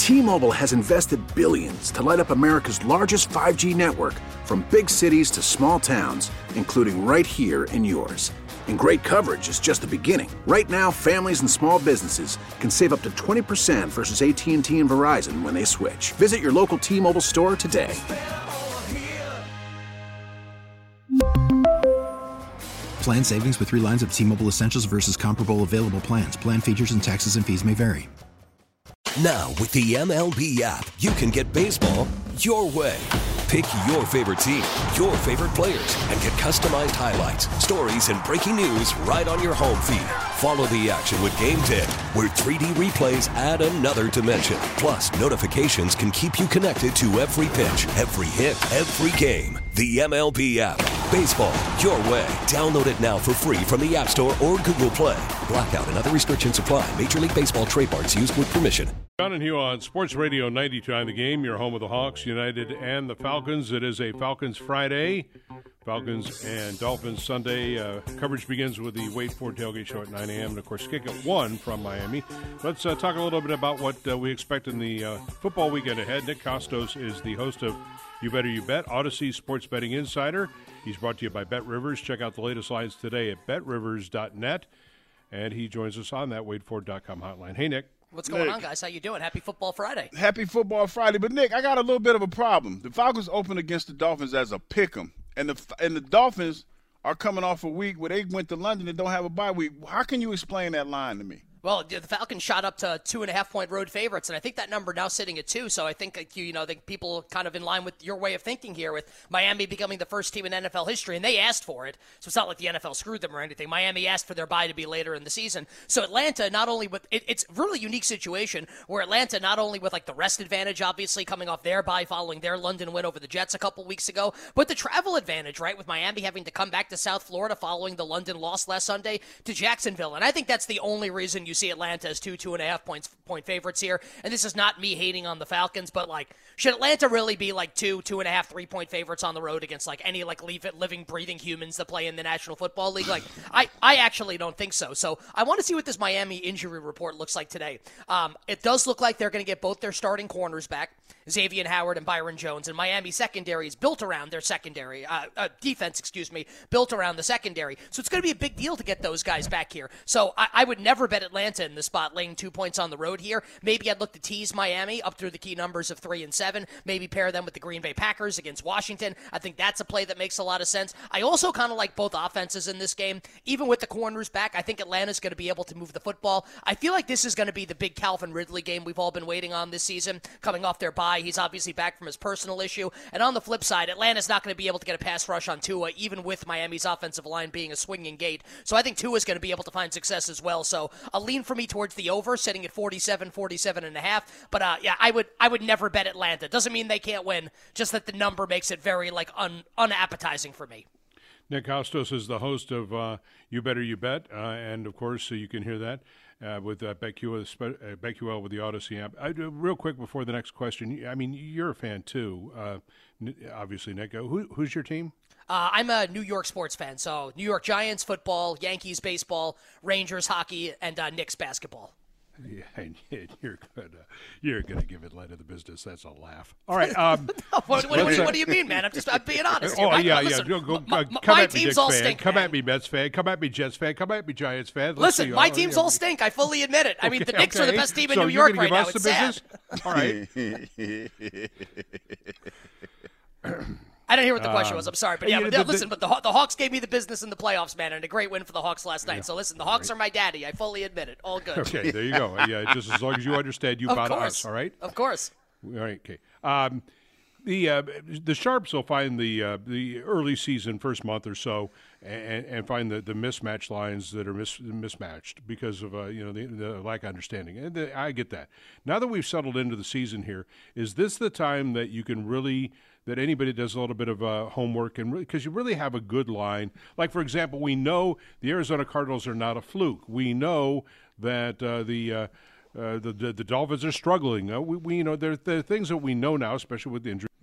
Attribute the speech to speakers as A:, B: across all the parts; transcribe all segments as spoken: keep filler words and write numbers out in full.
A: T-Mobile has invested billions to light up America's largest five G network, from big cities to small towns, including right here in yours. And great coverage is just the beginning. Right now, families and small businesses can save up to twenty percent versus A T and T and Verizon when they switch. Visit your local T-Mobile store today.
B: Plan savings with three lines of T-Mobile Essentials versus comparable available plans. Plan features and taxes and fees may vary.
C: Now, with the M L B app, you can get baseball your way. Pick your favorite team, your favorite players, and get customized highlights, stories, and breaking news right on your home feed. Follow the action with Game Day, where three D replays add another dimension. Plus, notifications can keep you connected to every pitch, every hit, every game. The M L B app. Baseball your way. Download it now for free from the App Store or Google Play. Blackout and other restrictions apply. Major League Baseball trademarks used with permission.
D: John and Hugh on Sports Radio ninety-two on the Game, your home of the Hawks, United, and the Falcons. It is a Falcons Friday. Falcons and Dolphins Sunday. Uh, coverage begins with the Wait For Tailgate Show at nine a.m. and, of course, kick at one from Miami. Let's uh, talk a little bit about what uh, we expect in the uh, football weekend ahead. Nick Kostos is the host of You Better You Bet, Odyssey Sports Betting Insider. He's brought to you by BetRivers. Check out the latest lines today at bet rivers dot net. And he joins us on that wait for dot com hotline. Hey, Nick.
E: What's going
F: Nick.
E: on, guys? How you doing? Happy Football Friday.
F: Happy Football Friday. But, Nick, I got a little bit of a problem. The Falcons open against the Dolphins as a pick'em, and the and the Dolphins are coming off a week where they went to London and don't have a bye week. How can you explain that line to me?
E: Well, the Falcons shot up to two and a half point road favorites, and I think that number now sitting at two. So I think like, you, you know, the people kind of in line with your way of thinking here, with Miami becoming the first team in N F L history, and they asked for it. So it's not like the N F L screwed them or anything. Miami asked for their bye to be later in the season. So Atlanta, not only with it, it's a really unique situation where Atlanta, not only with like the rest advantage, obviously coming off their bye following their London win over the Jets a couple weeks ago, but the travel advantage, right, with Miami having to come back to South Florida following the London loss last Sunday to Jacksonville. And I think that's the only reason you see Atlanta as two, two and a half points point favorites here. And this is not me hating on the Falcons, but like, should Atlanta really be like two, two and a half, three point favorites on the road against like any like living, breathing humans that play in the National Football League? Like, I, I actually don't think so. So I want to see what this Miami injury report looks like today. Um, it does look like they're going to get both their starting corners back, Xavier Howard and Byron Jones, and Miami secondary is built around their secondary, uh, uh, defense, excuse me, built around the secondary. So it's going to be a big deal to get those guys back here. So I, I would never bet Atlanta in the spot laying two points on the road here. Maybe I'd look to tease Miami up through the key numbers of three and seven, maybe pair them with the Green Bay Packers against Washington. I think that's a play that makes a lot of sense. I also kind of like both offenses in this game. Even with the corners back, I think Atlanta's going to be able to move the football. I feel like this is going to be the big Calvin Ridley game we've all been waiting on this season, coming off their bye. He's obviously back from his personal issue. And on the flip side, Atlanta's not going to be able to get a pass rush on Tua, even with Miami's offensive line being a swinging gate. So I think Tua's going to be able to find success as well. So a lean for me towards the over, sitting at forty-seven, forty-seven and a half. But uh, yeah, I would I would never bet Atlanta. Doesn't mean they can't win, just that the number makes it very like un, unappetizing for me.
D: Nick Kostos is the host of uh, You Better You Bet, uh, and of course uh, you can hear that uh, with uh, BetQL, uh, BetQL with the Odyssey app. I, uh, real quick before the next question, I mean, you're a fan too, uh, obviously, Nick. Who, who's your team?
E: Uh, I'm a New York sports fan, so New York Giants football, Yankees baseball, Rangers hockey, and uh, Knicks basketball.
D: Yeah, and you're good. Uh, you're going to give Atlanta the business. That's a laugh. All right. Um,
E: what, what, what, do you, what do you mean, man? I'm just I'm being honest.
D: Oh,
E: here.
D: yeah,
E: Listen,
D: yeah. Go, go,
E: my,
D: come
E: my
D: at me,
E: team's
D: Knicks
E: all
D: fan.
E: stink.
D: Come
E: man.
D: at me, Mets fan. Come at me, Jets fan. Come at me, Giants fan. Let's
E: Listen,
D: see.
E: my
D: oh,
E: teams
D: yeah.
E: all stink. I fully admit it. I mean,
D: okay,
E: the Knicks
D: okay.
E: are the best team in
D: so
E: New
D: you're
E: York
D: gonna
E: right
D: give
E: now.
D: us
E: It's
D: the
E: sad.
D: All right.
E: I don't hear what the question
D: Um,
E: was. I'm sorry, but yeah,
D: you
E: but
D: know,
E: no,
D: the-
E: listen. But the Haw- the Hawks gave me the business in the playoffs, man, and a great win for the Hawks last night.
D: Yeah.
E: So listen, the Hawks are my daddy. I fully admit it. All good.
D: Okay, there you go. Yeah, just as long as you understand, you
E: Of
D: bow to
E: course.
D: us. All right.
E: Of course.
D: All right. Okay. Um, the uh, the sharps will find the uh, the early season first month or so, and, and find the, the mismatch lines that are mis- mismatched because of uh, you know the, the lack of understanding. And the, I get that. Now that we've settled into the season here, is this the time that you can really that anybody does a little bit of uh, homework and because you really have a good line? Like for example, we know the Arizona Cardinals are not a fluke. We know that uh, the uh, Uh, the, the the Dolphins are struggling. Uh, we, we you know there there are things that we know now, especially with the injury.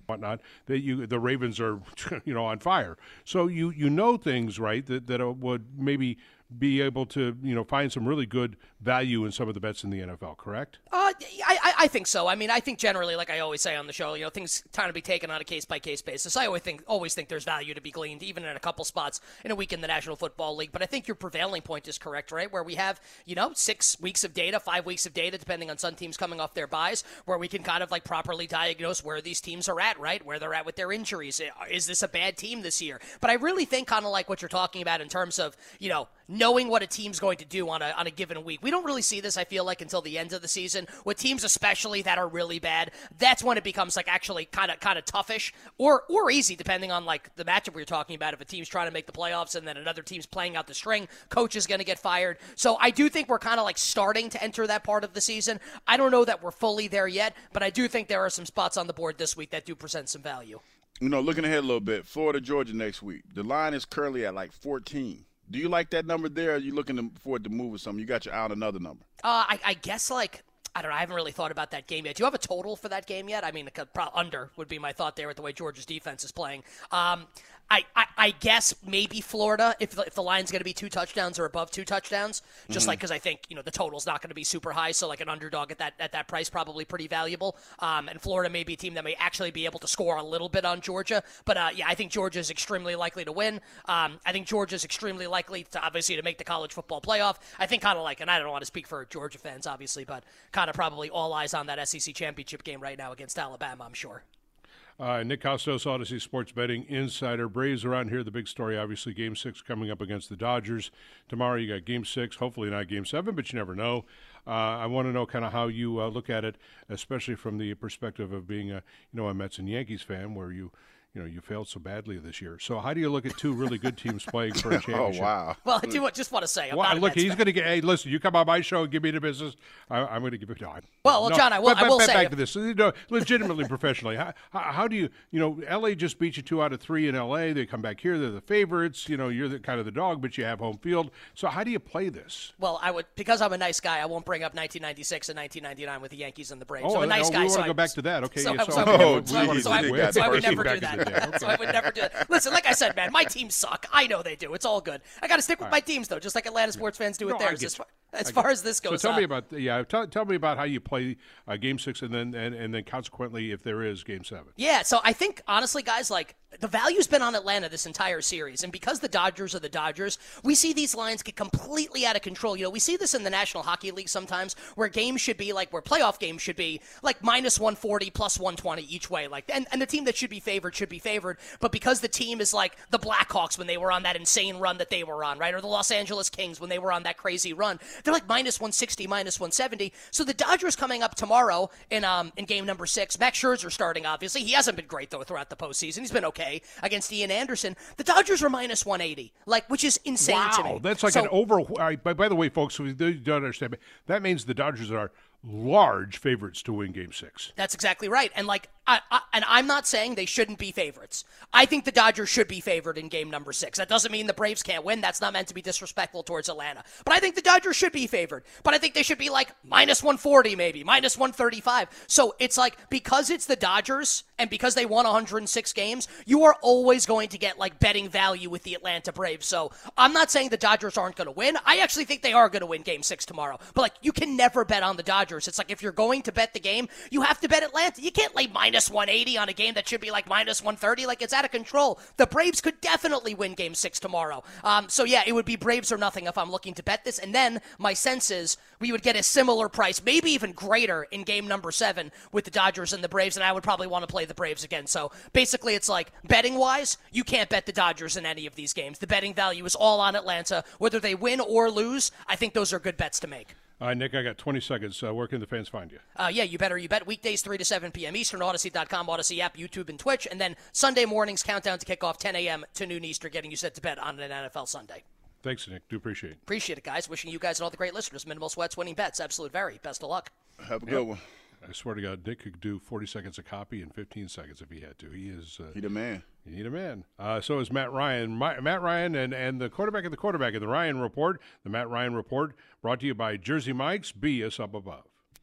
D: whatnot, that you the Ravens are, you know, on fire. So you you know things, right, that that would maybe be able to, you know, find some really good value in some of the bets in the N F L, correct?
E: Uh, I, I think so. I mean, I think generally, like I always say on the show, you know, things kind of be taken on a case-by-case basis. I always think always think there's value to be gleaned, even in a couple spots in a week in the National Football League. But I think your prevailing point is correct, right? Where we have, you know, six weeks of data, five weeks of data, depending on some teams coming off their buys, where we can kind of like properly diagnose where these teams are at, right? Where they're at with their injuries. Is this a bad team this year? But I really think kind of like what you're talking about in terms of, you know, knowing what a team's going to do on a on a given week. We don't really see this, I feel like, until the end of the season. With teams especially that are really bad, that's when it becomes like actually kind of kind of toughish or or easy, depending on like the matchup we were talking about. If a team's trying to make the playoffs and then another team's playing out the string, coach is going to get fired. So I do think we're kind of like starting to enter that part of the season. I don't know that we're fully there yet, but I do think there are some spots on the board this week that do present some value.
F: You know, looking ahead a little bit, Florida, Georgia next week. The line is currently at like fourteen. Do you like that number there, or are you looking to, for it to move or something? You got your eye on another number.
E: Uh, I, I guess, like, I don't know. I haven't really thought about that game yet. Do you have a total for that game yet? I mean, probably under would be my thought there with the way Georgia's defense is playing. Um, I, I, I guess maybe Florida, if the, if the line's going to be two touchdowns or above two touchdowns, just mm-hmm. like because I think, you know, the total's not going to be super high, so like an underdog at that at that price probably pretty valuable. Um, and Florida may be a team that may actually be able to score a little bit on Georgia. But, uh, yeah, I think Georgia is extremely likely to win. Um, I think Georgia is extremely likely to, obviously, to make the college football playoff. I think kind of like, and I don't want to speak for Georgia fans, obviously, but kind of probably all eyes on that S E C championship game right now against Alabama, I'm sure.
D: Uh, Nick Costos, Odyssey Sports Betting Insider. Braves around here. The big story, obviously, Game six coming up against the Dodgers. Tomorrow you got Game six, hopefully not Game seven, but you never know. Uh, I want to know kind of how you uh, look at it, especially from the perspective of being a, you know, a Mets and Yankees fan where you – you know, you failed so badly this year. So how do you look at two really good teams playing for a championship?
F: Oh, wow.
E: Well, I do just want to say, I'm
D: well,
E: not a
D: look,
E: Mets
D: he's
E: fan.
D: going to get, hey, listen, you come on my show and give me the business, I, I'm going to give it to you.
E: Well, well,
D: no,
E: John, I will,
D: but, but,
E: I will
D: but
E: say.
D: Back to this, you know, legitimately, professionally, how, how, how do you, you know, L A just beat you two out of three in L A. They come back here, they're the favorites. You know, you're the, kind of the dog, but you have home field. So how do you play this?
E: Well, I would, because I'm a nice guy, I won't bring up nineteen ninety-six and nineteen ninety-nine with the Yankees and the Braves.
D: Oh,
E: I'm a nice
D: oh,
E: guy.
D: we want
E: so
D: to go
E: I,
D: back to that. Okay.
E: So,
D: yeah,
E: so,
D: so,
E: I would
F: oh,
E: never,
F: geez,
E: so, I,
F: you
E: would,
F: got
E: so I would
F: personal
E: never do
D: back in
E: that.
D: the day. Okay.
E: So I would never do that. Listen, like I said, man, my teams suck. I know they do. It's all good. I got to stick with my teams, though, just like Atlanta sports fans do with
D: No, I
E: theirs.
D: get
E: As far,
D: you.
E: as,
D: I
E: far
D: get
E: as this goes,
D: So tell
E: uh,
D: me about yeah. Tell, tell me about how you play uh, Game Six, and then and, and then consequently, if there is Game Seven.
E: Yeah, so I think honestly, guys, like the value's been on Atlanta this entire series, and because the Dodgers are the Dodgers, we see these lines get completely out of control. You know, we see this in the National Hockey League sometimes, where games should be like where playoff games should be like minus one forty, plus one twenty each way, like and and the team that should be favored should be favored, but because the team is like the Blackhawks when they were on that insane run that they were on, right, or the Los Angeles Kings when they were on that crazy run, they're like minus one sixty, minus one seventy. So the Dodgers coming up tomorrow in um in game number six. Max Scherzer starting, obviously. He hasn't been great, though, throughout the postseason. He's been okay against Ian Anderson. The Dodgers are minus one eighty, like, which is insane
D: wow,
E: to me.
D: That's like
E: so,
D: an over. Uh, by, by the way, folks, we don't understand. That means the Dodgers are large favorites to win Game Six.
E: That's exactly right. And like, I, I, and I'm not saying they shouldn't be favorites. I think the Dodgers should be favored in game number six. That doesn't mean the Braves can't win. That's not meant to be disrespectful towards Atlanta. But I think the Dodgers should be favored. But I think they should be like minus one forty, maybe minus one thirty-five. So it's like, because it's the Dodgers and because they won one hundred six games, you are always going to get like betting value with the Atlanta Braves. So I'm not saying the Dodgers aren't going to win. I actually think they are going to win game six tomorrow. But like, you can never bet on the Dodgers. It's like, if you're going to bet the game, you have to bet Atlanta. You can't lay minus one eighty on a game that should be like minus one thirty. Like, it's out of control. The Braves could definitely win game six tomorrow. Um, so yeah, it would be Braves or nothing if I'm looking to bet this. And then my sense is we would get a similar price, maybe even greater in game number seven with the Dodgers and the Braves. And I would probably want to play the Braves again. So basically it's like, betting wise, you can't bet the Dodgers in any of these games. The betting value is all on Atlanta. Whether they win or lose, I think those are good bets to make.
D: All right, Nick, I got twenty seconds. Uh, where can the fans find you?
E: Uh, yeah, you better. You bet. Weekdays, three to seven p.m. Eastern, Odyssey dot com, Odyssey app, YouTube, and Twitch. And then Sunday mornings, countdown to kickoff, ten a.m. to noon Eastern, getting you set to bet on an N F L Sunday.
D: Thanks, Nick. Do appreciate it.
E: Appreciate it, guys. Wishing you guys and all the great listeners minimal sweats, winning bets, absolute very. Best of luck.
F: Have a good yep. one.
D: I swear to God, Nick could do forty seconds a copy in fifteen seconds if he had to. He is. Uh,
F: he the man.
D: He the man. Uh, so is Matt Ryan. My, Matt Ryan and, and the quarterback of the quarterback in the Ryan Report. The Matt Ryan Report brought to you by Jersey Mike's. Be us up above.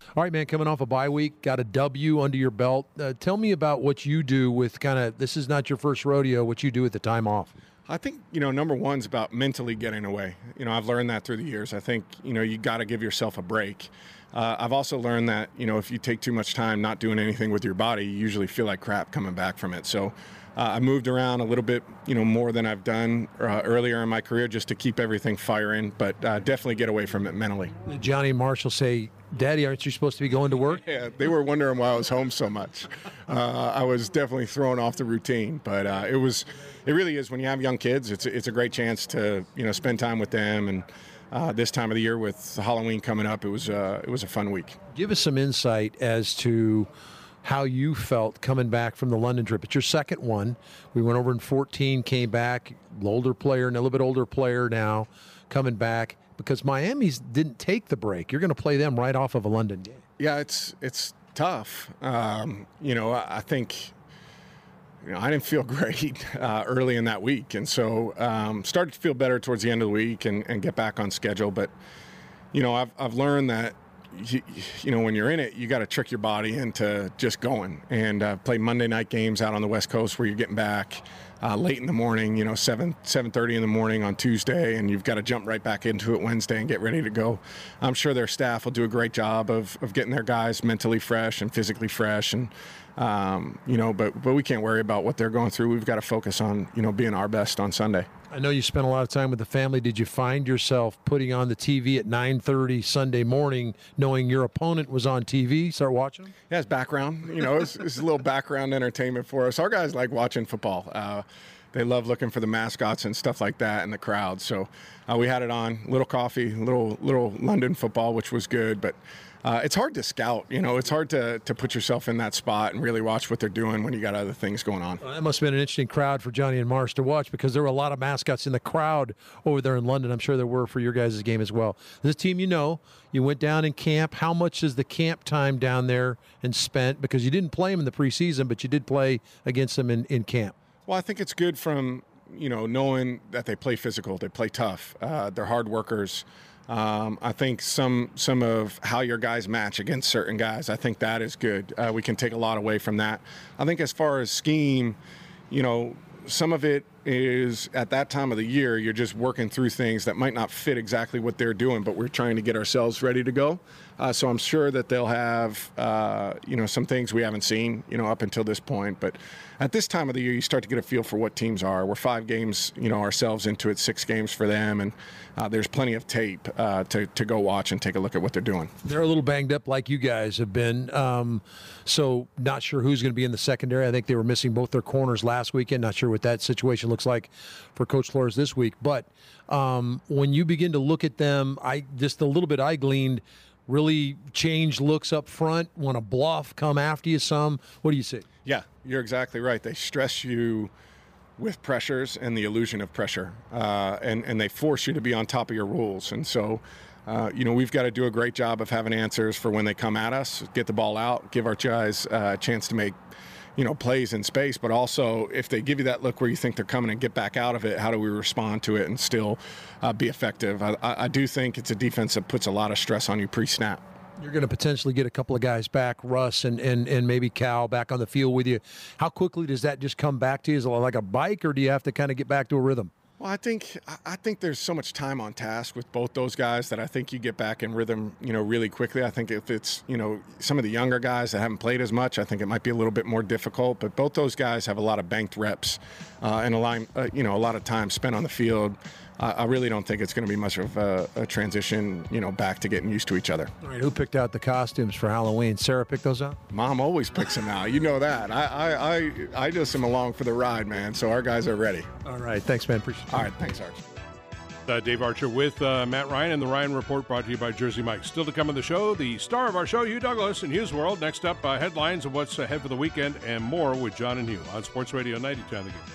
G: All right, man, coming off a bye week, got a W under your belt. Uh, tell me about what you do with kind of, this is not your first rodeo, what you do with the time off.
H: I think, you know, number one's about mentally getting away. You know, I've learned that through the years. I think, you know, you got to give yourself a break. Uh, I've also learned that, you know, if you take too much time not doing anything with your body, you usually feel like crap coming back from it. So uh, I moved around a little bit, you know, more than I've done uh, earlier in my career just to keep everything firing, but uh, definitely get away from it mentally.
G: Johnny and Marshall say, Daddy, aren't you supposed to be going to work?
H: Yeah, they were wondering why I was home so much. Uh, I was definitely thrown off the routine, but uh, it was, it really is when you have young kids, it's it's a great chance to, you know, spend time with them. And uh, this time of the year with Halloween coming up, it was uh, it was a fun week.
G: Give us some insight as to how you felt coming back from the London trip. It's your second one. We went over in fourteen, came back, older player, and a little bit older player now, coming back. Because Miami's didn't take the break. You're going to play them right off of a London game.
H: Yeah, it's it's tough. Um, you know, I, I think, you know, I didn't feel great uh, early in that week. And so um, started to feel better towards the end of the week and, and get back on schedule. But, you know, I've, I've learned that, you, you know, when you're in it, you got to trick your body into just going. And uh, play Monday night games out on the West Coast where you're getting back Uh, late in the morning, you know, seven, seven thirty in the morning on Tuesday, and you've got to jump right back into it Wednesday and get ready to go. I'm sure their staff will do a great job of, of getting their guys mentally fresh and physically fresh, and um, you know, but but we can't worry about what they're going through. We've got to focus on, you know, being our best on Sunday.
G: I know you spent a lot of time with the family. Did you find yourself putting on the T V at nine thirty Sunday morning, knowing your opponent was on T V? Start watching them?
H: Yeah, it's background. You know, it's, it's a little background entertainment for us. Our guys like watching football. Uh, they love looking for the mascots and stuff like that in the crowd. So uh, we had it on. Little coffee, little little London football, which was good. But uh, it's hard to scout. You know, it's hard to, to put yourself in that spot and really watch what they're doing when you got other things going on.
G: Well, that must have been an interesting crowd for Johnny and Marsh to watch, because there were a lot of mascots in the crowd over there in London. I'm sure there were for your guys' game as well. This team, you know, you went down in camp. How much is the camp time down there and spent? Because you didn't play them in the preseason, but you did play against them in, in camp.
H: Well, I think it's good from, you know, knowing that they play physical, they play tough, uh, they're hard workers. Um, I think some some of how your guys match against certain guys, I think that is good. Uh, we can take a lot away from that. I think as far as scheme, you know, some of it is at that time of the year, you're just working through things that might not fit exactly what they're doing, but we're trying to get ourselves ready to go. Uh, so I'm sure that they'll have, uh, you know, some things we haven't seen, you know, up until this point. But at this time of the year, you start to get a feel for what teams are. We're five games, you know, ourselves into it, six games for them. And uh, there's plenty of tape uh, to, to go watch and take a look at what they're doing.
G: They're a little banged up like you guys have been. Um, so not sure who's going to be in the secondary. I think they were missing both their corners last weekend. Not sure what that situation looks like for Coach Flores this week. But um, when you begin to look at them, I just a little bit I gleaned really changed looks up front, want to bluff, come after you some. What do you see?
H: Yeah, you're exactly right. They stress you with pressures and the illusion of pressure, uh, and, and they force you to be on top of your rules. And so, uh, you know, we've got to do a great job of having answers for when they come at us, get the ball out, give our guys uh, a chance to make, you know, plays in space, but also if they give you that look where you think they're coming and get back out of it, how do we respond to it and still uh, be effective? I, I do think it's a defense that puts a lot of stress on you pre-snap.
G: You're going to potentially get a couple of guys back, Russ and, and, and maybe Cal back on the field with you. How quickly does that just come back to you? Is it like a bike, or do you have to kind of get back to a rhythm?
H: Well, I think I think there's so much time on task with both those guys that I think you get back in rhythm, you know, really quickly. I think if it's, you know, some of the younger guys that haven't played as much, I think it might be a little bit more difficult. But both those guys have a lot of banked reps uh, and a line, uh, you know, a lot of time spent on the field. Uh, I really don't think it's going to be much of a, a transition, you know, back to getting used to each other.
G: All right, who picked out the costumes for Halloween? Sarah picked those out?
H: Mom always picks them out. You know that. I I I, I just am along for the ride, man. So our guys are ready.
G: All right, thanks, man. Appreciate it.
H: All right, thanks, Arch.
D: Uh, Dave Archer with uh, Matt Ryan and the Ryan Report, brought to you by Jersey Mike. Still to come on the show, the star of our show, Hugh Douglas and Hugh's World. Next up, uh, headlines of what's ahead for the weekend and more with John and Hugh on Sports Radio ninety-two on the game.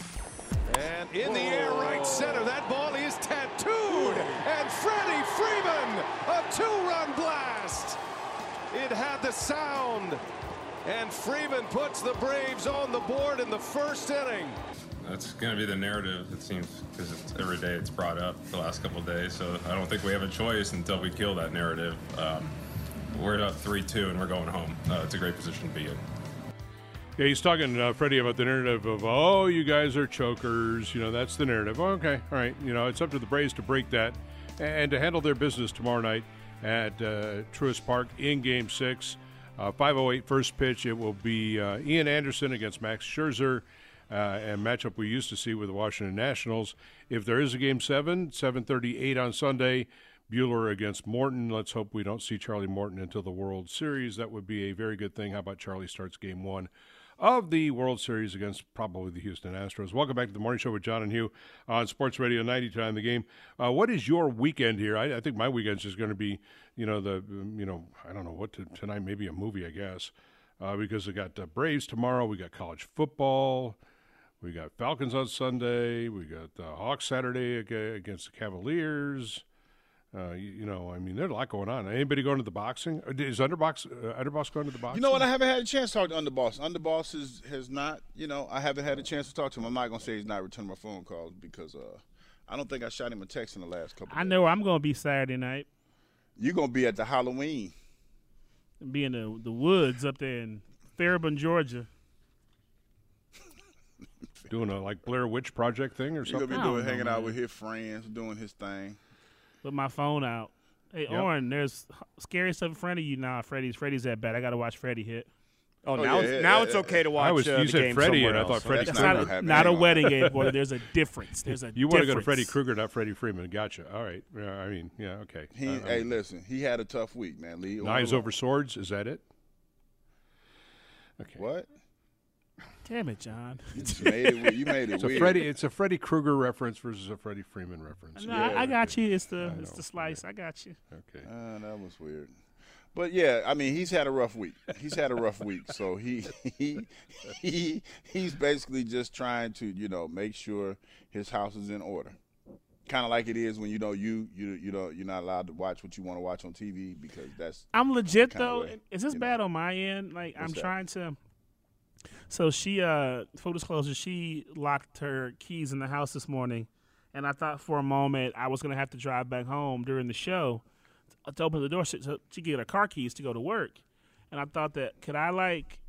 I: And in the air, right center, that ball is tattooed. And Freddie Freeman, a two-run blast. It had the sound. And Freeman puts the Braves on the board in the first inning.
J: That's going to be the narrative, it seems, because every day it's brought up the last couple of days. So I don't think we have a choice until we kill that narrative. Um, we're up three two and we're going home. Uh, it's a great position to be in.
D: Yeah, he's talking, uh, Freddie, about the narrative of, oh, you guys are chokers. You know, that's the narrative. Oh, okay, all right. You know, it's up to the Braves to break that and to handle their business tomorrow night at uh, Truist Park in Game six. Uh, five oh eight first pitch. It will be uh, Ian Anderson against Max Scherzer, uh, and matchup we used to see with the Washington Nationals. If there is a Game seven, seven thirty-eight on Sunday, Buehler against Morton. Let's hope we don't see Charlie Morton until the World Series. That would be a very good thing. How about Charlie starts Game one of the World Series against probably the Houston Astros? Welcome back to the Morning Show with John and Hugh on Sports Radio ninety Time the Game. Uh, what is your weekend here? I, I think my weekend's just going to be, you know, the, you know, I don't know what to, tonight, maybe a movie, I guess, uh, because we got uh, Braves tomorrow, we got college football, we got Falcons on Sunday, we got uh, Hawks Saturday against the Cavaliers. Uh, you, you know, I mean, there's a lot going on. Anybody going to the boxing? Is Underbox uh, Underboss going to the boxing?
F: You know what? I haven't had a chance to talk to Underboss. Underboss is, has not, you know, I haven't had a chance to talk to him. I'm not going to say he's not returning my phone calls because uh, I don't think I shot him a text in the last couple of
K: I
F: days.
K: know where I'm going to be Saturday night.
F: You're going to be at the Halloween.
K: Be in the, the woods up there in Fairburn, Georgia.
D: Doing a, like, Blair Witch Project thing or something?
F: You're going to be doing, hanging know, out with his friends, doing his thing.
K: Put my phone out. Hey, yep. Oren, there's scary stuff in front of you now. Freddy's Freddy's that bad. I got to watch Freddy hit.
L: Oh, oh now, yeah, it's, yeah, now yeah, it's okay to watch. I was, uh,
D: you
L: the
D: said
L: game
D: Freddy, and I
L: else.
D: thought Freddy.
K: That's not a, not a wedding game, boy. There's a difference. There's a.
D: You
K: difference.
D: want to go to Freddy Krueger, not Freddie Freeman? Gotcha. All right. Yeah, I mean, yeah, okay.
F: He,
D: uh,
F: hey, listen, he had a tough week, man. Lee,
D: Knives over swords. Is that it? Okay.
F: What?
K: Damn it, John.
F: You made it, you made it
D: it's
F: weird.
D: A Freddie, it's a Freddie Krueger reference versus a Freddie Freeman reference.
K: No, yeah, I, I got okay. you. It's the it's the slice.
D: Yeah.
K: I got you.
D: Okay.
F: Uh, that was weird. But, yeah, I mean, he's had a rough week. He's had a rough week. So he he he he's basically just trying to, you know, make sure his house is in order. Kind of like it is when, you know, you you you know, you're not allowed to watch what you want to watch on T V because that's
K: I'm legit, though. Way, is this bad know. on my end? Like, What's I'm that? trying to – So she, uh, full disclosure, she locked her keys in the house this morning, and I thought for a moment I was going to have to drive back home during the show to open the door so she could get her car keys to go to work. And I thought that, could I, like,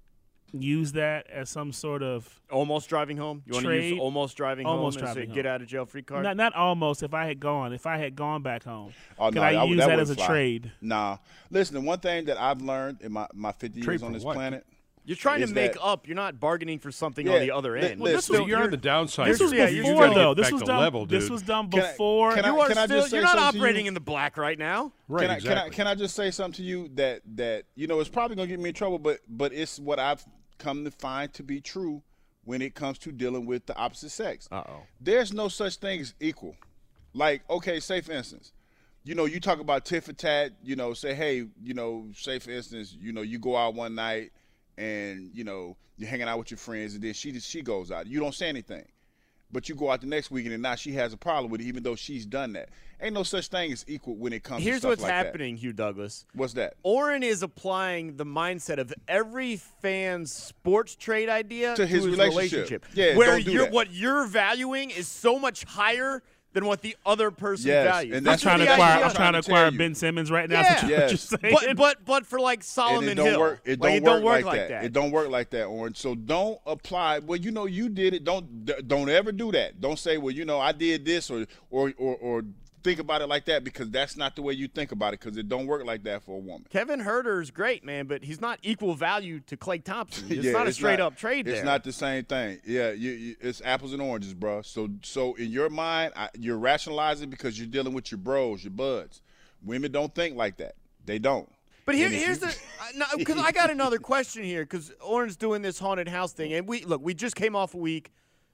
K: use that as some sort of
L: almost driving home? You want to use almost driving
K: almost
L: home
K: driving
L: as a
K: home.
L: get out of jail free card?
K: Not, not almost. If I had gone, if I had gone back home,
F: oh,
K: could
F: no,
K: I
F: that,
K: use
F: that,
K: that as a
F: fly.
K: trade?
F: Nah. Listen, the one thing that I've learned in my, my fifty
D: trade
F: years on this
D: what?
F: planet.
L: You're trying to make
F: that,
L: up. You're not bargaining for something
F: yeah,
L: on the other end.
D: Well, this was, you're on the downside.
K: This was
L: yeah,
K: before,
L: you
K: though. This was done.
D: Level,
K: this was done before.
F: Can I, can
L: you
F: I,
L: are
F: can
L: still.
F: I just
L: you're
F: say
L: not
F: to
L: operating
F: you?
L: in the black right now.
D: Right.
F: Can I,
D: exactly.
F: can I, can I just say something to you that that you know it's probably gonna get me in trouble, but but it's what I've come to find to be true when it comes to dealing with the opposite sex.
L: Uh oh.
F: There's no such thing as equal. Like, okay, say for instance, you know, you talk about tit for tat. You know, say, hey, you know, say for instance, you know, you go out one night and you know you're hanging out with your friends, and then she she goes out. You don't say anything, but you go out the next weekend, and now she has a problem with it, even though she's done that. Ain't no such thing as equal when it comes
L: Here's
F: to stuff
L: what's
F: like
L: happening,
F: that.
L: Hugh Douglas.
F: What's that?
L: Oren is applying the mindset of every fan's sports trade idea
F: to his,
L: to his
F: relationship.
L: relationship.
F: Yeah,
L: where
F: don't do
L: you're
F: that.
L: what you're valuing is so much higher than what the other person
F: yes,
L: values.
F: And
K: I'm
F: that's
K: trying to
F: what
K: acquire.
F: I'm
K: I'm trying to acquire Ben Simmons right now.
L: Yeah.
K: That's what
F: yes.
K: you're saying.
L: But but but for like Solomon
F: and it don't
L: Hill,
F: work. It
L: like,
F: don't,
L: it don't
F: work,
L: work
F: like,
L: like
F: that.
L: that.
F: It don't work like that, Orange. So don't apply. Well, you know you did it. Don't don't ever do that. Don't say, well, you know, I did this or or or, or think about it like that, because that's not the way you think about it, because it don't work like that for a woman.
L: Kevin Huerter is great, man, but he's not equal value to Klay Thompson. It's
F: yeah,
L: not a
F: it's
L: straight
F: not,
L: up trade
F: It's
L: there.
F: not the same thing. Yeah, you, you, it's apples and oranges, bro. So so in your mind, I, you're rationalizing because you're dealing with your bros, your buds. Women don't think like that. They don't.
L: But here,
F: And if
L: here's
F: you-
L: the because I got another question here, because Oren's doing this haunted house thing, and we look, we just came off a week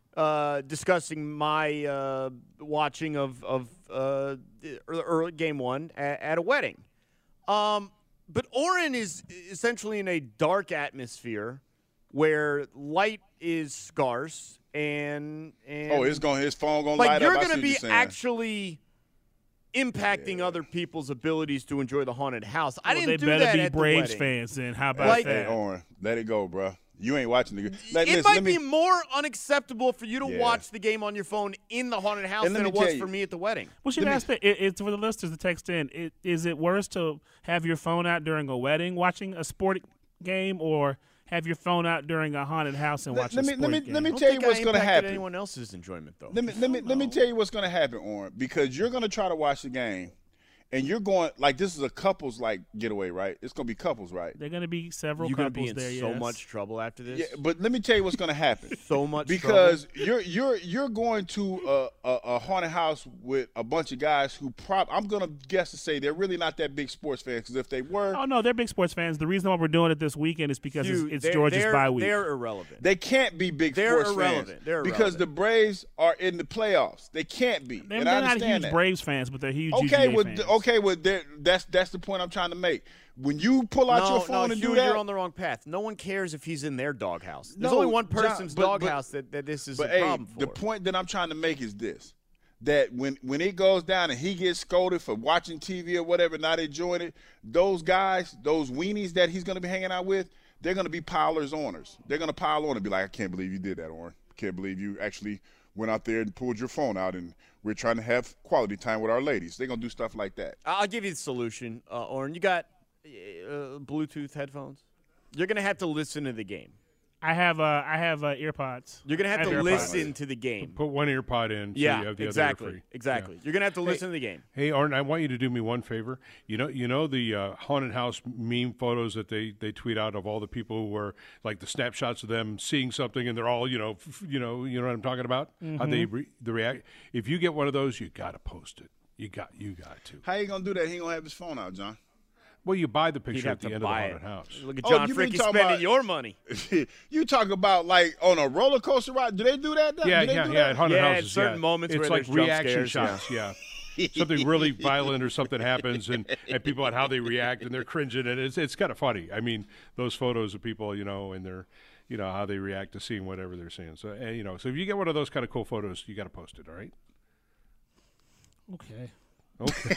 L: uh, discussing my uh, watching of of uh, early game one at, at a wedding. Um, but Oren is essentially in a dark atmosphere where light is scarce, and and
F: oh, it's going his phone gonna
L: like
F: light
L: you're
F: up. I
L: gonna
F: see what
L: be
F: you're saying.
L: actually impacting
F: Yeah.
L: other people's abilities to enjoy the haunted house. I
K: Well,
L: didn't
K: they
L: do
K: better
L: that
K: be
L: at the
K: Braves
L: wedding.
K: fans then. How about
L: Like-
F: Hey,
K: that?
F: Oren, let it go, bro. You ain't watching the game. Like,
L: it
F: listen,
L: might
F: let me,
L: be more unacceptable for you to
F: Yeah.
L: watch the game on your phone in the haunted house
F: And let
L: than
F: me
L: it was
F: tell you-
L: for me at the wedding.
K: Well, she
F: Let me-
K: asked it, it, it's for the listeners to text in. It, is it worse to have your phone out during a wedding watching a sport game, or have your phone out during a haunted house and
F: Let-
K: watching
F: let me-
K: a sport
F: let me-
K: game?
F: let me
L: I don't
F: tell you
L: think
F: what's
L: I
F: gonna
L: impacted
F: happen.
L: anyone else's enjoyment, though.
F: Let me let me let me tell you what's going to happen, Orrin, because you're going to try to watch the game, and you're going like this is a couples like getaway, right? It's going to be couples, right?
K: They're going to be several
L: You're going to
K: couples
L: be in
K: there.
L: so
K: yes.
L: much trouble after this.
F: Yeah, but let me tell you what's going to happen.
L: So much
F: because you're you're you're going to a, a, a haunted house with a bunch of guys who prob I'm going to guess to say they're really not that big sports fans, because if they were,
K: Oh no, they're big sports fans. The reason why we're doing it this weekend is because
L: Dude,
K: it's, it's
L: they're-
K: Georgia's
L: they're-
K: bye week.
L: They're irrelevant.
F: they can't be big
L: They're
F: sports
L: irrelevant.
F: fans
L: They're
F: because
L: irrelevant.
F: the Braves are in the playoffs. They can't be,
K: They're,
F: and
K: they're
F: I
K: not
F: understand
K: huge
F: that.
K: Braves fans, but they're huge U G
F: Okay,
K: A
F: well,
K: fans.
F: okay, well, there- that's that's the point I'm trying to make. When you pull out
L: no,
F: your phone
L: no,
F: and
L: Hugh,
F: do that,
L: you're on the wrong path. No one cares if he's in their doghouse. There's
F: No,
L: only one
F: John,
L: person's
F: but- but-
L: doghouse that, that this is
F: but
L: a
F: hey,
L: problem for.
F: the point that I'm trying to make is this: that when when it goes down and he gets scolded for watching T V or whatever, not enjoying it, those guys, those weenies that he's going to be hanging out with, they're going to be pilers oners. They're going to pile on and be like, I can't believe you did that, Orrin. Can't believe you actually went out there and pulled your phone out, and we're trying to have quality time with our ladies. They're going to do stuff like that.
L: I'll give you the solution, uh, Orrin. You got uh, Bluetooth headphones. You're going to have to listen to the game.
K: I have uh, I have uh, earpods.
L: You're going to
K: I
L: have to
K: earpods.
L: listen to the game.
D: Put one ear pod in. So
L: Yeah,
D: you have the
L: exactly,
D: Other ear free.
L: exactly.
D: Yeah.
L: You're going to have to
D: Hey,
L: listen to the game.
D: Hey, Arden, I want you to do me one favor. You know, you know the uh, haunted house meme photos that they, they tweet out of all the people who were like the snapshots of them seeing something, and they're all you know, f- you know, you know what I'm talking about? How they
K: Mm-hmm.
D: re- the react. If you get one of those, you got to post it. You got you got to.
F: How you going to do that? He ain't going to have his phone out, John.
D: Well, you buy the
L: He'd
D: picture
L: have
D: at the
L: to
D: end of the
L: buy
D: haunted
L: it.
D: house.
L: Look at
F: Oh,
L: John
F: you mean
L: Fricky
F: talking
L: spending
F: about-
L: your money.
F: You talk about like on a roller coaster ride. Do they do that?
D: Yeah,
F: do they
D: yeah,
F: do
D: yeah.
F: that?
D: At haunted
L: Yeah, at
D: houses,
L: certain
D: yeah.
L: moments
D: it's
L: where
D: like
L: there's jump
D: reaction
L: scares,
D: shots. Yeah. Something really violent or something happens, and, and people at how they react, and they're cringing, and it's it's kind of funny. I mean, those photos of people, you know, and their, you know, how they react to seeing whatever they're seeing. So, and, you know, so if you get one of those kind of cool photos, you got to post it. All right.
K: Okay.
D: Okay.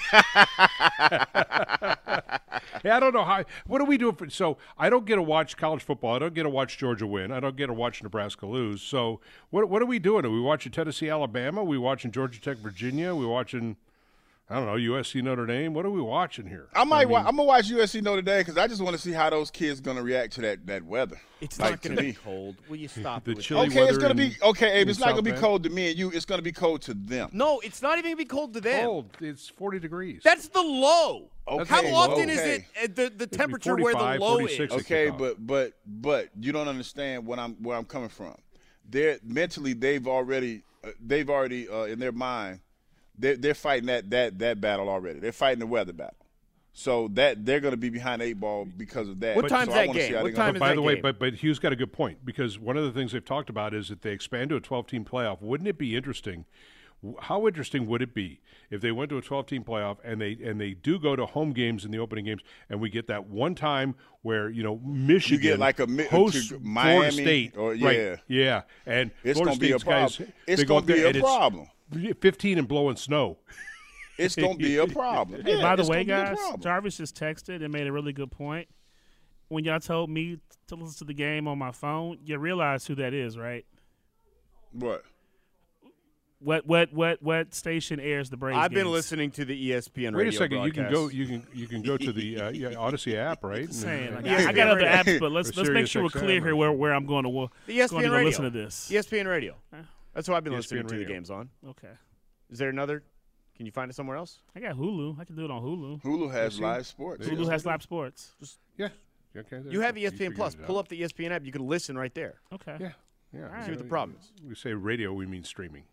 D: Yeah, I don't know how. What do we do? For, so I don't get to watch college football. I don't get to watch Georgia win. I don't get to watch Nebraska lose. So what what are we doing? Are we watching Tennessee, Alabama? Are we watching Georgia Tech, Virginia? Are we watching, I don't know, U S C, Notre Dame? What are we watching here?
F: I might.
D: I mean,
F: wa- I'm gonna watch U S C Notre Dame because I just want to see how those kids gonna react to that that weather.
L: It's
F: Like,
L: not
F: to
L: going to be
F: me.
L: cold. Will you stop
D: The
L: with
D: chilly
L: that?
F: Okay, it's
D: weather
F: gonna
D: in-
F: be okay, Abe.
D: in
F: It's not gonna
D: South
F: be
D: Bend?
F: cold to me and you. It's gonna be cold to them.
L: No, it's not even going to be cold to them.
D: Cold. It's forty degrees.
L: That's the low.
F: Okay,
L: How often
F: okay.
L: is it uh, the, the
D: be
L: temperature where the
D: forty-five,
L: low
D: forty-six.
L: is?
F: Okay,
D: kickoff.
F: but but but you don't understand what I'm where I'm coming from. They're mentally they've already uh, they've already uh, in their mind they're they're fighting that that that battle already. They're fighting the weather battle. So that they're going to be behind eight ball because of that.
L: What
F: So
L: time's
F: I
L: that
F: wanna see
L: game?
F: how
L: What
F: they're gonna-
L: time is
D: By
L: that
D: the way,
L: game?
D: but but Hugh's got a good point, because one of the things they've talked about is that they expand to a twelve-team playoff. Wouldn't it be interesting? w- How interesting would it be if they went to a twelve-team playoff and they and they do go to home games in the opening games, and we get that one time where you know Michigan
F: like a Mi-
D: hosts
F: to
D: Florida
F: Miami
D: State,
F: or-
D: right?
F: yeah.
D: Yeah, and
F: It's
D: Florida
F: gonna be a
D: State's guys,
F: problem.
D: they
F: It's
D: go
F: gonna
D: up there
F: be a
D: and it's
F: problem.
D: fifteen and blowing snow.
F: It's going to be a problem.
K: Hey,
F: Yeah,
K: by the
F: it's
K: way,
F: gonna be a
K: guys,
F: problem.
K: Jarvis just texted and made a really good point. When y'all told me to listen to the game on my phone, you realize who that is, right?
F: What?
K: What what what what station airs the Braves?
L: I've been
K: games?
L: listening to the E S P N
D: Wait a
L: radio
D: second, you can go
L: broadcast.
D: you can you can go to the uh, yeah, Odyssey app, right?
K: Just saying, like,
L: E S P N
K: I got other
L: radio.
K: apps, but let's
D: Or
K: let's make sure we're
D: Sirius X M
K: clear
D: or
K: here where, where I'm going to, wo-
L: The E S P N
K: going to go
L: radio.
K: listen to this.
L: E S P N radio. That's what I've been
D: E S P N
L: listening to the
D: radio.
L: games on.
K: Okay,
L: Is there another? Can you find it somewhere else?
K: I got Hulu. I can do it on Hulu.
F: Hulu has live sports.
K: Hulu has live sports.
D: Yeah. Okay. there
L: You have
D: go.
L: E S P N
D: figured
L: Plus.
D: it
L: Pull
D: out.
L: up the E S P N app. You can listen right there.
K: Okay.
D: Yeah. Yeah.
L: See what the problem is.
D: We say radio, we mean streaming.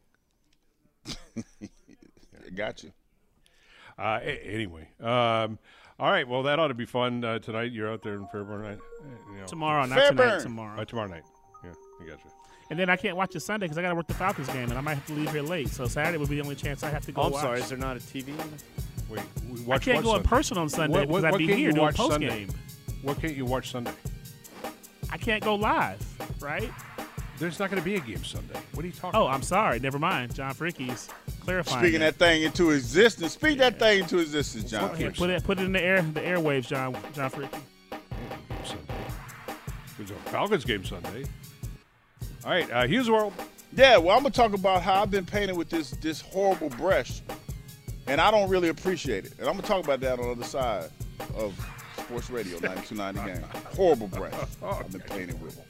F: Got you.
D: Uh, a- anyway, um, all right. Well, that ought to be fun uh, tonight. You're out there in Fairburn, right? Uh, you know.
K: Tomorrow, not
F: Fairburn.
K: tonight. Tomorrow.
D: Uh, tomorrow night. Yeah, I got you.
K: And then I can't watch it Sunday because I got to work the Falcons game, and I might have to leave here late. So Saturday would be the only chance I have to go
L: Oh, I'm
K: watch.
L: sorry. Is there not a T V?
D: Wait, we
K: I
D: watch
K: can't
D: what
K: go in
D: Sunday?
K: person on Sunday
D: What- what-
K: because I'd
D: what
K: be
D: can't
K: here
D: you
K: doing
D: watch
K: post
D: Sunday?
K: game.
D: What can't you watch Sunday?
K: I can't go live, right?
D: There's not going to be a game Sunday. What are you talking
K: Oh,
D: about?
K: I'm sorry. Never mind. John Fricke's clarifying.
F: Speaking that thing into existence. Speak that thing into existence, John.
K: Okay, put it put it in the air the airwaves, John John Fricky.
D: Sunday. There's a Falcons game Sunday. All right, uh, Hughes World.
F: Yeah, well, I'm gonna talk about how I've been painted with this this horrible brush, and I don't really appreciate it. And I'm gonna talk about that on the other side of Sports Radio ninety-two ninety game. Horrible brush I've been painted with.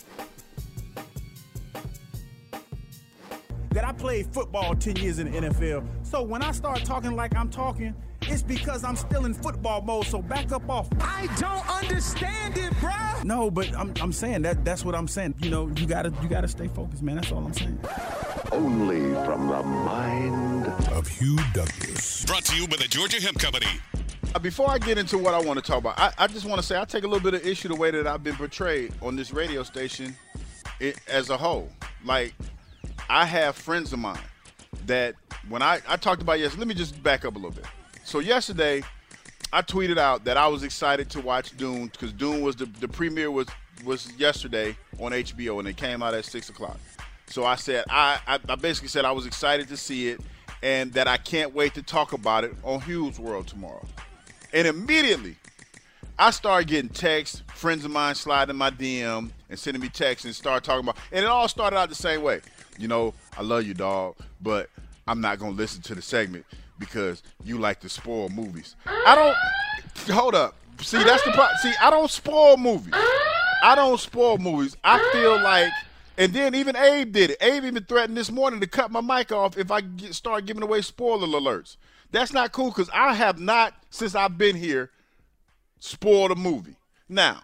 M: That I played football ten years in the N F L. So when I start talking like I'm talking, it's because I'm still in football mode. So back up off. I don't understand it, bro. No, but I'm I'm saying that that's what I'm saying. You know, you gotta you gotta stay focused, man. That's all I'm saying.
N: Only from the mind of Hugh Douglas.
O: Brought to you by the Georgia Hemp Company.
F: Before I get into what I want to talk about, I, I just want to say I take a little bit of issue the way that I've been portrayed on this radio station it, as a whole. Like, I have friends of mine that when I, I talked about yesterday, let me just back up a little bit. So yesterday, I tweeted out that I was excited to watch Dune because Dune was the, the premiere was, was yesterday on H B O and it came out at six o'clock. So I said, I, I, I basically said I was excited to see it and that I can't wait to talk about it on Hughes World tomorrow. And immediately, I started getting texts, friends of mine sliding my D M and sending me texts and started talking about, and it all started out the same way. You know, I love you, dog, but I'm not going to listen to the segment because you like to spoil movies. I don't, hold up. See, that's the problem. See, I don't spoil movies. I don't spoil movies. I feel like, and then even Abe did it. Abe even threatened this morning to cut my mic off if I get, start giving away spoiler alerts. That's not cool because I have not, since I've been here, spoiled a movie. Now,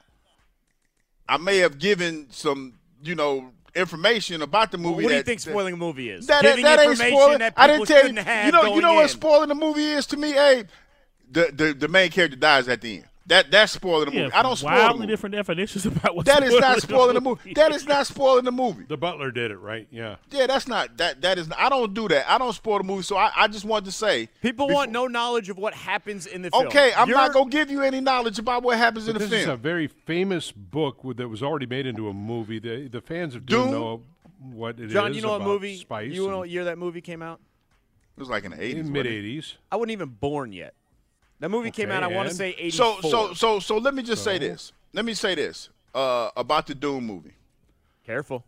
F: I may have given some, you know, information about the movie.
L: What do you
F: that,
L: think spoiling a movie is?
F: That,
L: Giving
F: that, that ain't
L: information
F: spoiling.
L: that
F: I
L: people
F: didn't tell
L: shouldn't
F: you.
L: have
F: You know,
L: going
F: you know what
L: in.
F: spoiling the movie is to me, Abe? The, the the main character dies at the end. That that's spoiling the movie.
K: Yeah,
F: I don't spoil the
K: wildly
F: movie.
K: different definitions about what
F: That is not spoiling the
K: movie.
F: movie. That is not spoiling the movie.
D: The Butler did it, right? Yeah.
F: Yeah, that's not that. That is. Not, I don't do that. I don't spoil the movie. So I, I just wanted to say,
L: people
F: before,
L: want no knowledge of what happens in the film.
F: okay, I'm
L: You're,
F: not gonna give you any knowledge about what happens
D: But
F: in the
D: this
F: film.
D: is a very famous book with, that was already made into a movie. The the fans of
F: Doom?
D: Doom know what it is.
L: John, you know what
D: about
L: movie?
D: Spice
L: You know
D: and-
L: what year that movie came out?
F: It was like in the eighties,
D: in mid eighties.
L: I wasn't even born yet. That movie came
D: Okay,
L: out, I want to
D: and?
L: say eighty-four.
F: So so so so let me just say
D: So?
F: this. Let me say this uh, about the Doom movie.
L: Careful.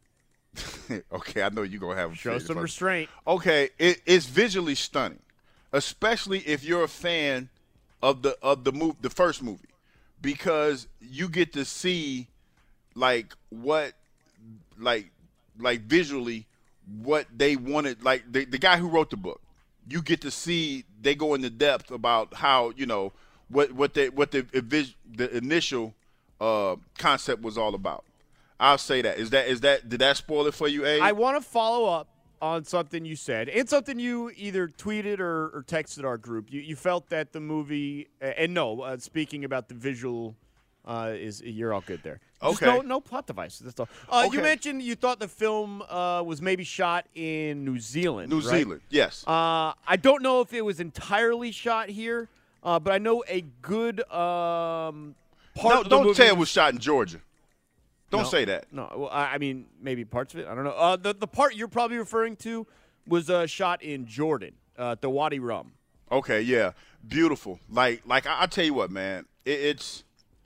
F: Okay, I know you're gonna have a
L: Show
F: fit.
L: some restraint.
F: Okay, it, it's visually stunning, especially if you're a fan of the of the move the first movie, because you get to see like what like like visually what they wanted. Like the the guy who wrote the book, you get to see they go into depth about how you know what what they what the the initial uh, concept was all about. I'll say that. Is that is that did that spoil it for you, Abe?
L: I want to follow up on something you said and something you either tweeted or, or texted our group. You, you felt that the movie, and no, uh, speaking about the visual, uh, is you're all good there. Just
F: Okay.
L: no, no plot devices. That's all. Uh, You
F: Okay.
L: mentioned you thought the film uh, was maybe shot in New Zealand.
F: New
L: right?
F: Zealand, yes.
L: Uh, I don't know if it was entirely shot here, uh, but I know a good um, part
F: No,
L: of the
F: don't
L: movie
F: say it was shot in Georgia. Don't
L: No.
F: say that.
L: No, well, I I mean maybe parts of it. I don't know. Uh, the the part you're probably referring to was uh, shot in Jordan, uh, at the Wadi Rum.
F: Okay, yeah, beautiful. Like, like I, I tell you what, man, it, it's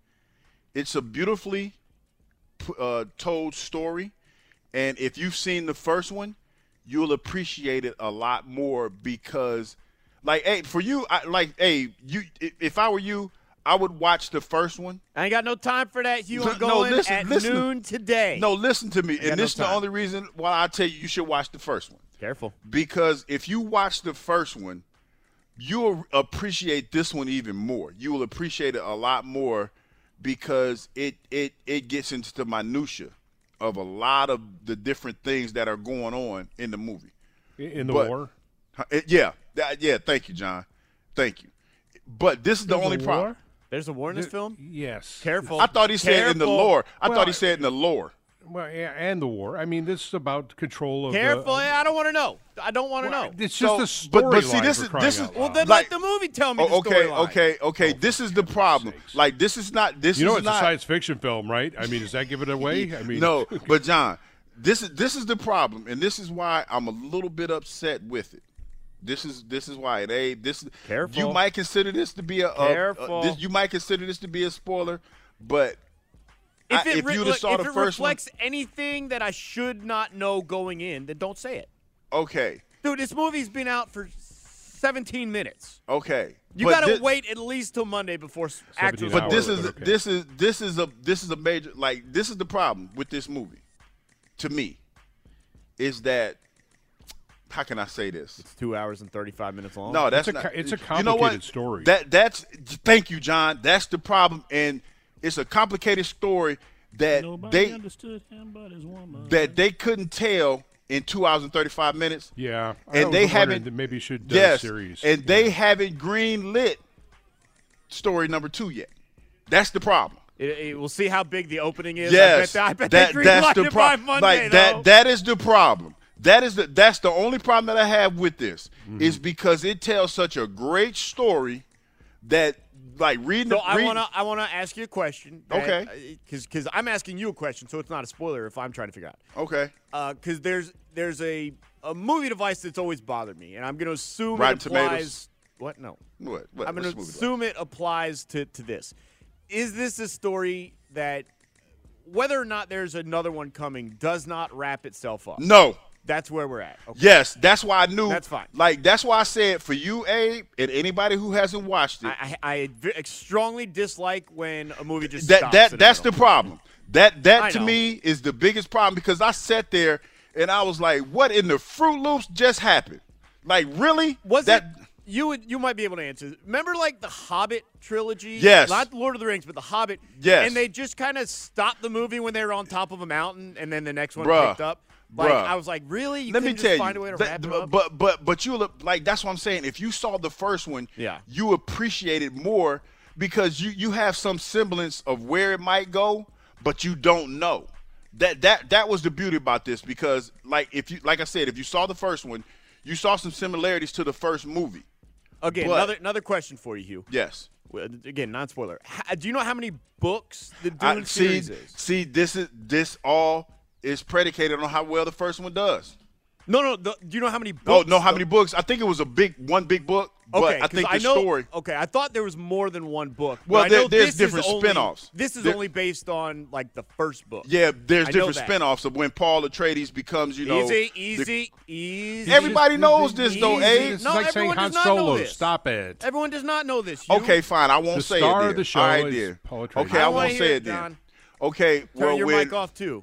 F: it's a beautifully p- uh, told story, and if you've seen the first one, you'll appreciate it a lot more because, like, hey, for you, I, like, hey, you, i- if I were you, I would watch the first one.
L: I ain't got no time for that, Hugh. I'm
F: No,
L: going
F: listen,
L: at
F: listen.
L: noon today.
F: No, listen to me,
L: I got
F: and
L: no
F: this is the
L: time.
F: only reason why I tell you you should watch the first one.
L: Careful.
F: Because if you watch the first one, you'll appreciate this one even more. You will appreciate it a lot more because it it it gets into the minutia of a lot of the different things that are going on in the movie.
D: In the
F: But-
D: war?
F: Huh, it- yeah, that, yeah. Thank you, John. Thank you. But this is the
L: There's a
F: only problem.
L: war? There's a war in this film?
D: Yes.
L: Careful.
F: I thought he said in the
L: Careful.
F: lore. I
D: Well,
F: thought he said in the lore.
D: Well, yeah, and the war. I mean, this is about control of
L: Careful.
D: the.
L: I don't want to know. I don't want to
D: Well,
L: know.
D: It's
F: So,
D: just a
F: but-
D: storyline.
F: but see, this
D: for
F: is-
D: crying
F: this is-
D: out
L: Well,
D: loud.
L: then
F: Like-
L: let the movie tell me
F: Oh,
L: the
F: okay,
L: storyline.
F: okay, okay. This is the problem. Like this is not. This
D: You know,
F: is
D: it's
F: not.
D: a science fiction film, right? I mean, does that give it away? I mean,
F: no, but John, this is this is the problem, and this is why I'm a little bit upset with it. This is this is why it ain't. This
L: Careful.
F: You might consider this to be a, a- a
L: Careful.
F: this, you might consider this to be a spoiler, but
L: If
F: I,
L: it,
F: if
L: re-
F: you'd have
L: look,
F: saw
L: if
F: the
L: it
F: first one,
L: reflects anything that I should not know going in, then don't say it.
F: okay,
L: Dude, this movie's been out for seventeen minutes.
F: okay.
L: You
F: But
L: got to
F: thi-
L: wait at least till Monday before s- actually.
F: But this is
D: but okay.
F: this is this is a this is a major like this is the problem with this movie. To me, is that how can I say this?
L: It's two hours and thirty-five minutes long.
F: No, that's
D: It's a
F: not.
D: co- it's a
F: you know what?
D: complicated story.
F: That that's thank you, John. That's the problem, and it's a complicated story that
K: Nobody
F: they
K: understood him but his woman.
F: that they couldn't tell in two hours and thirty-five minutes.
D: Yeah, I
F: and
D: was
F: they
D: wondering
F: haven't.
D: that maybe you should do
F: yes,
D: a series.
F: and they haven't green lit story number two yet. That's the problem.
L: It, it, we'll see how big the opening is.
F: Yes,
L: I bet, I bet
F: that,
L: they
F: that's
L: greenlight
F: the
L: it by
F: problem.
L: Monday,
F: Like
L: though.
F: that, that is the problem. That is the that's the only problem that I have with this
L: Mm-hmm.
F: is because it tells such a great story that like reading.
L: So
F: the,
L: I
F: read-
L: want to I want to ask you a question. that-
F: Okay.
L: Because because I'm asking you a question, so it's not a spoiler if I'm trying to figure out.
F: Okay.
L: Because there's there's a a movie device that's always bothered me, and I'm going to assume
F: Rotten
L: it applies.
F: Tomatoes?
L: What? No.
F: What? what
L: I'm going
F: what's
L: to
F: the movie
L: assume it applies to to this. Is this a story that, whether or not there's another one coming, does not wrap itself up?
F: No.
L: That's where we're at. Okay.
F: Yes, that's why I knew.
L: That's fine.
F: Like that's why I said for you, Abe, and anybody who hasn't watched it,
L: I, I, I v- strongly dislike when a movie just
F: that
L: stops
F: that
L: in
F: that's
L: the
F: the
L: middle.
F: problem. That
L: I
F: that to
L: know.
F: me is the biggest problem because I sat there and I was like, "What in the Fruit Loops just happened?" Like, really?
L: Was
F: that?
L: it? You would you might be able to answer. Remember, like the Hobbit trilogy?
F: Yes.
L: Not Lord of the Rings, but the Hobbit.
F: Yes.
L: And they just kind of stopped the movie when they were on top of a mountain, and then the next one
F: Bruh.
L: picked up. Like
F: Bruh.
L: I was like, really? You
F: Let me
L: couldn't
F: tell
L: just find
F: you,
L: a way to
F: that-
L: wrap it up?
F: but but but you look like that's what I'm saying. If you saw the first one,
L: Yeah.
F: you appreciate it more because you you have some semblance of where it might go, but you don't know. That that that was the beauty about this because like if you like I said, if you saw the first one, you saw some similarities to the first movie.
L: Again,
F: But-
L: another another question for you, Hugh.
F: Yes.
L: Well, Again, non spoiler. Do you know how many books the
F: I-
L: Dune
F: see,
L: series is?
F: see, this is this all is predicated on how well the first one does.
L: No, no. The, do you know how many
F: Oh,
L: books?
F: no, how
L: the-
F: many books? I think it was a big one big book, but
L: Okay,
F: I
L: 'cause
F: think the
L: I know,
F: story.
L: Okay, I thought there was more than one book. but
F: Well,
L: I
F: there-
L: know
F: there's
L: this is
F: different
L: only-
F: spin-offs.
L: This is
F: There-
L: only based on like the first book.
F: Yeah, there's
L: I know
F: different
L: that.
F: spin-offs of when Paul Atreides becomes, you know,
L: Easy,
F: the-
L: easy, easy.
F: Everybody knows this, though,
L: Easy.
F: Abe.
D: It's
L: No,
D: like saying
L: everyone
D: Han
L: does not know
D: Solo.
L: this.
D: Stop it.
L: Everyone does not know this. You.
F: Okay, fine. I won't
D: The
F: say
D: star
F: it.
D: of
F: Then.
D: the show
F: All right,
D: is
F: then.
D: Paul Atreides.
F: Okay,
L: I
F: I,
L: wanna
F: won't
L: hear
F: say
L: it,
F: it then.
L: Don.
F: Okay,
L: Turn
F: well,
L: your
F: when,
L: mic off too.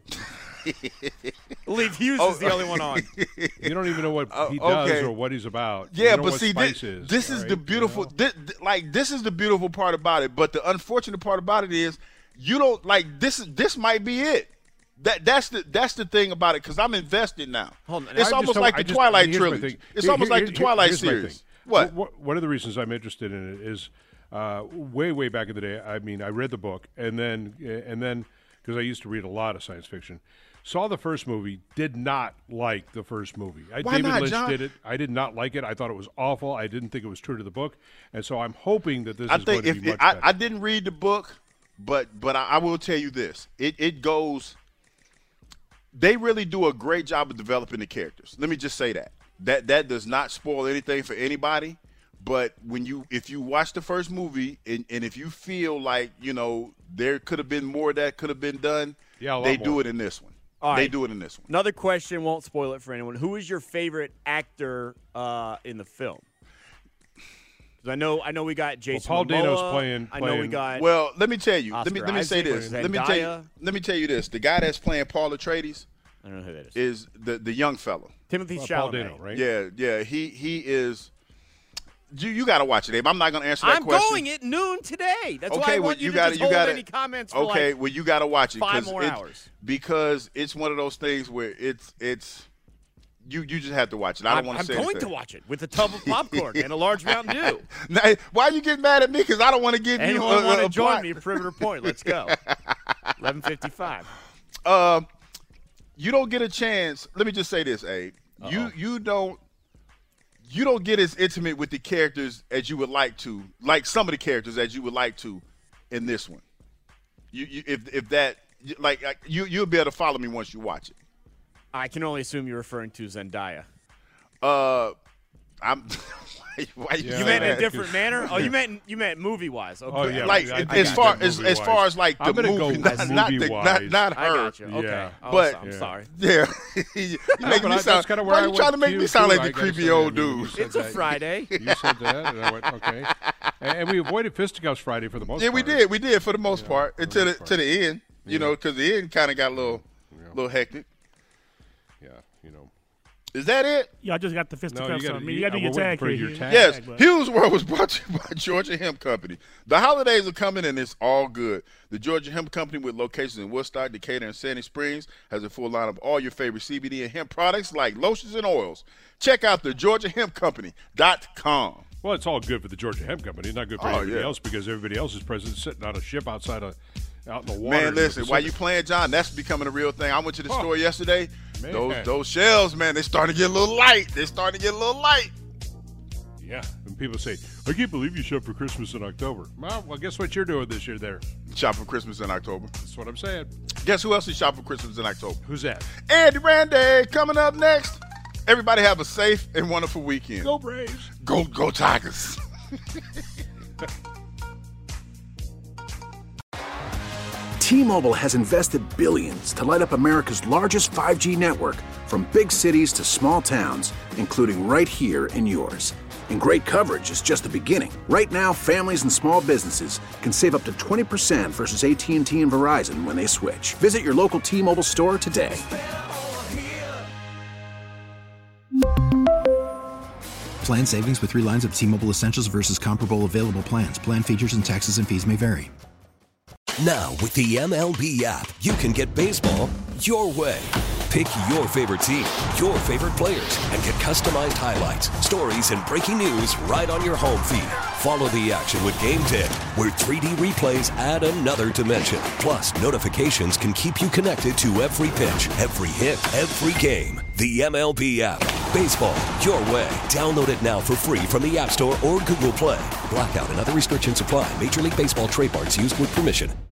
L: Leave Hughes
F: Oh.
L: is the only one on.
D: You don't even know what
F: Uh,
D: he does
F: okay.
D: or what he's about. You
F: Yeah,
D: know
F: but
D: what
F: see,
D: spice
F: this,
D: is,
F: this is
D: right?
F: the beautiful,
D: You know?
F: thi- thi- like this is the beautiful part about it. But the unfortunate part about it is, you don't like this. Is this might be it. That that's the that's the thing about it because I'm invested now.
L: Hold on,
F: It's
D: I
F: almost
D: just
F: like
D: don't- I
F: the
D: just-
F: Twilight
D: here's my
F: trilogy.
D: thing.
F: It's
D: Here-
F: almost
D: here-
F: like the
D: here-
F: Twilight
D: here's my
F: series.
D: thing.
F: What?
D: W- One of the reasons I'm interested in it is uh, way, way back in the day. I mean, I read the book and then and then because I used to read a lot of science fiction. Saw the first movie, did not like the first movie. I,
F: Why
D: David
F: not,
D: Lynch
F: John?
D: did it. I did not like it. I thought it was awful. I didn't think it was true to the book, and so I'm hoping that this
F: I
D: is
F: think
D: going
F: if
D: to be much
F: I,
D: better.
F: I didn't read the book, but but I, I will tell you this: it it goes. They really do a great job of developing the characters. Let me just say that that that does not spoil anything for anybody. But when you if you watch the first movie and, and if you feel like you know there could have been more that could have been done,
D: Yeah, a lot
F: they do
D: more.
F: it in this one.
L: All
F: They
L: right.
F: do it in this one.
L: Another question, won't spoil it for anyone. Who is your favorite actor uh, in the film? 'Cause I know, I know we got Jason.
D: Paul Dano's
L: Momoa.
D: playing-
L: I know we
D: playing-
L: got.
F: Well, let me tell you. Let me
L: Oscar
F: let me say
L: Isaac,
F: this. Let me tell
L: Zendaya.
F: you. Let me tell you this. The guy that's playing Paul Atreides
L: I don't know who that is.
F: is the the young fellow.
L: Timothy
D: Uh, Paul
L: Chalamet.
D: Dano, right?
F: Yeah, yeah. He he is. You you got to watch it, Abe. I'm not going to answer that
L: I'm
F: question.
L: going at noon today. That's why
F: okay,
L: I
F: well,
L: want you,
F: you
L: to
F: got
L: just
F: you
L: hold
F: got
L: any comments for
F: Okay,
L: like
F: well, you got to watch it
L: five
F: 'cause
L: more
F: it-
L: hours.
F: because it's one of those things where it's it's you you just have to watch it. I don't
L: I'm,
F: want
L: I'm
F: to say
L: going
F: anything.
L: to watch it with a tub of popcorn and a large Mountain Dew.
F: Now, why you get mad at me? Because I don't want to give
L: Anyone
F: you a,
L: want
F: a,
L: to
F: a
L: join
F: plot.
L: me at Perimeter Point? Let's go. eleven fifty-five.
F: Uh, you don't get a chance. Let me just say this, Abe.
L: Uh-oh.
F: You you don't you don't get as intimate with the characters as you would like to, like some of the characters as you would like to in this one. You, you if if that like like, you you'll be able to follow me once you watch it.
L: I can only assume you're referring to Zendaya.
F: Uh, I'm. Why you,
L: you meant in a different manner? Oh, you meant you meant movie wise. Okay.
D: Oh, yeah.
F: Like
D: I,
F: as
D: I
F: far as as far as like the
D: I'm gonna
F: movie,
D: go
F: not, not, the, not not her.
L: I got you. Okay.
D: Yeah.
L: Oh,
F: But
L: I'm
D: yeah.
L: sorry.
F: Yeah, you
D: No,
F: making
D: but
F: me
D: I-
F: sound.
D: that's kinda where
F: Why
D: I
F: you trying to
D: went
F: make
D: to,
F: me sound
D: too.
F: like
D: I
F: the
D: gotta
F: creepy
D: say,
F: old
D: I mean, you
F: dude?
D: said
L: It's a
D: that.
L: Friday.
D: You said that, and I went, okay. And, and we avoided Fisticuffs Friday for the most
F: Yeah,
D: part.
F: we did. We did for the most
D: Yeah,
F: part
D: for the
F: until the,
D: most part.
F: to the end. You
D: Yeah.
F: know, because the end kind of got a little, little hectic.
D: Yeah, you know.
F: Is that it?
K: Yeah, I just got the
D: No,
K: fisticuffs
D: you gotta-
K: on me.
D: you-
K: You got to do
D: we're
K: your
D: waiting
K: tag
D: for
K: here.
D: your
K: Hugh.
D: tag.
F: Yes.
K: but-
F: Hughes World was brought to you by Georgia Hemp Company. The holidays are coming and it's all good. The Georgia Hemp Company, with locations in Woodstock, Decatur, and Sandy Springs, has a full line of all your favorite C B D and hemp products like lotions and oils. Check out the georgia hemp company dot com.
D: Well, it's all good for the Georgia Hemp Company. Not good for
F: Oh,
D: anybody
F: yeah.
D: else because everybody else is present sitting on a ship outside of out in the water.
F: Man,
D: in the
F: listen, while you
D: Pacific.
F: playing, John, that's becoming a real thing. I went to the
D: Oh,
F: store yesterday.
D: man.
F: Those those shells, man, they starting to get a little light. They starting to get a little light.
D: Yeah, and people say, I can't believe you shop for Christmas in October. Well, well, guess what you're doing this year there?
F: Shop for Christmas in October.
D: That's what I'm saying.
F: Guess who else is shopping for Christmas in October?
D: Who's that?
F: Andy Randy coming up next. Everybody have a safe and wonderful weekend.
D: Go Braves.
F: Go, go Tigers.
A: T-Mobile has invested billions to light up America's largest five G network, from big cities to small towns, including right here in yours. And great coverage is just the beginning. Right now, families and small businesses can save up to twenty percent versus A T and T and Verizon when they switch. Visit your local T-Mobile store today.
B: Plan savings with three lines of T-Mobile Essentials versus comparable available plans. Plan features and taxes and fees may vary.
C: Now, with the M L B app, you can get baseball your way. Pick your favorite team, your favorite players, and get customized highlights, stories, and breaking news right on your home feed. Follow the action with Game ten, where three D replays add another dimension. Plus, notifications can keep you connected to every pitch, every hit, every game. The M L B app. Baseball your way. Download it now for free from the App Store or Google Play. Blackout and other restrictions apply. Major League Baseball trademarks used with permission.